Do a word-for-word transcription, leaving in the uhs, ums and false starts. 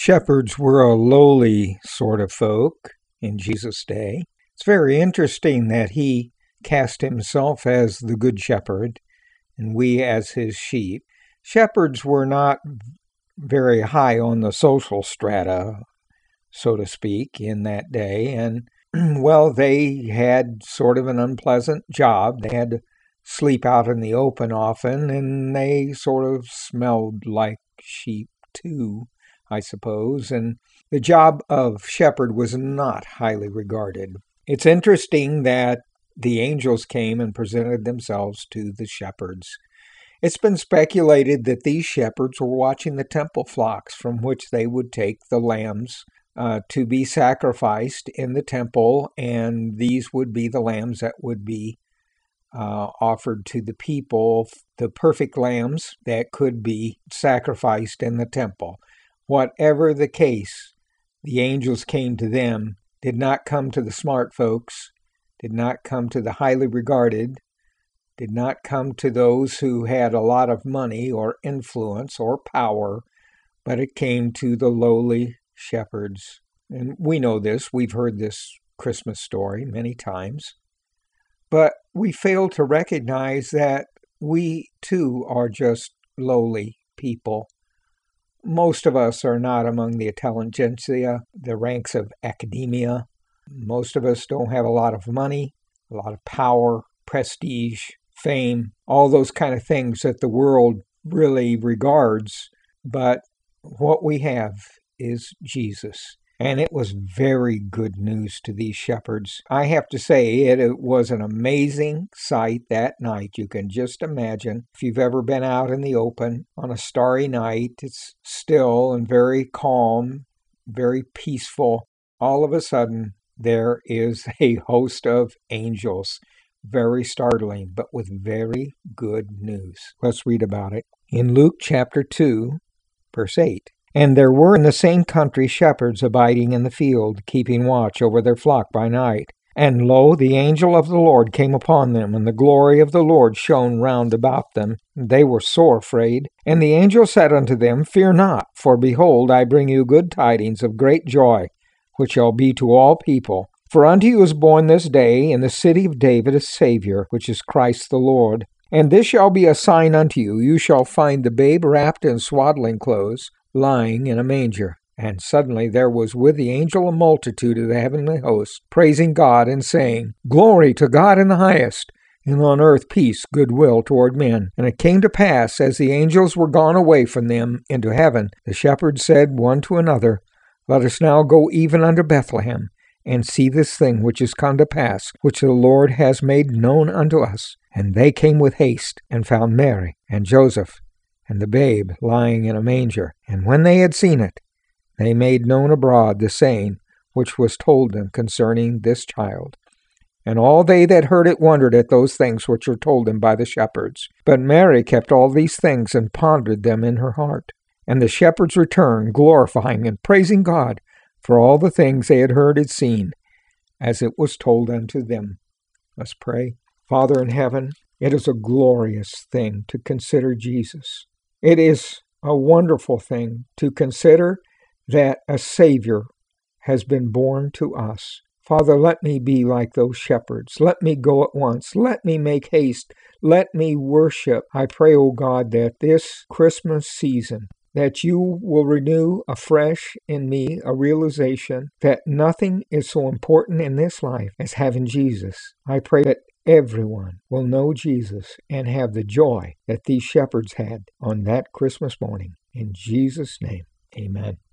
Shepherds were a lowly sort of folk in Jesus' day. It's very interesting that he cast himself as the good shepherd and we as his sheep. Shepherds were not very high on the social strata, so to speak, in that day. And, well, they had sort of an unpleasant job. They had to sleep out in the open often, and they sort of smelled like sheep, too, I suppose. And the job of shepherd was not highly regarded. It's interesting that the angels came and presented themselves to the shepherds. It's been speculated that these shepherds were watching the temple flocks from which they would take the lambs uh, to be sacrificed in the temple, and these would be the lambs that would be uh, offered to the people, the perfect lambs that could be sacrificed in the temple. Whatever the case, the angels came to them, did not come to the smart folks, did not come to the highly regarded, did not come to those who had a lot of money or influence or power, but it came to the lowly shepherds. And we know this, we've heard this Christmas story many times, but we fail to recognize that we too are just lowly people. Most of us are not among the intelligentsia, the ranks of academia. Most of us don't have a lot of money, a lot of power, prestige, fame, all those kind of things that the world really regards. But what we have is Jesus. And it was very good news to these shepherds. I have to say, it, it was an amazing sight that night. You can just imagine. If you've ever been out in the open on a starry night, it's still and very calm, very peaceful. All of a sudden, there is a host of angels. Very startling, but with very good news. Let's read about it. In Luke chapter two, verse eight. And there were in the same country shepherds abiding in the field, keeping watch over their flock by night. And lo, the angel of the Lord came upon them, and the glory of the Lord shone round about them. They were sore afraid. And the angel said unto them, Fear not, for behold, I bring you good tidings of great joy, which shall be to all people. For unto you is born this day in the city of David a Savior, which is Christ the Lord. And this shall be a sign unto you, you shall find the babe wrapped in swaddling clothes, lying in a manger. And suddenly there was with the angel a multitude of the heavenly host, praising God and saying, Glory to God in the highest, and on earth peace, goodwill toward men. And it came to pass, as the angels were gone away from them into heaven, the shepherds said one to another, Let us now go even unto Bethlehem, and see this thing which is come to pass, which the Lord has made known unto us. And they came with haste, and found Mary, and Joseph, and the babe lying in a manger. And when they had seen it, they made known abroad the saying which was told them concerning this child. And all they that heard it wondered at those things which were told them by the shepherds. But Mary kept all these things, and pondered them in her heart. And the shepherds returned, glorifying and praising God for all the things they had heard and seen, as it was told unto them. Let's pray. Father in heaven, it is a glorious thing to consider Jesus. It is a wonderful thing to consider that a Savior has been born to us. Father, let me be like those shepherds. Let me go at once. Let me make haste. Let me worship. I pray, O God, that this Christmas season, that you will renew afresh in me a realization that nothing is so important in this life as having Jesus. I pray that everyone will know Jesus and have the joy that these shepherds had on that Christmas morning. In Jesus' name, amen.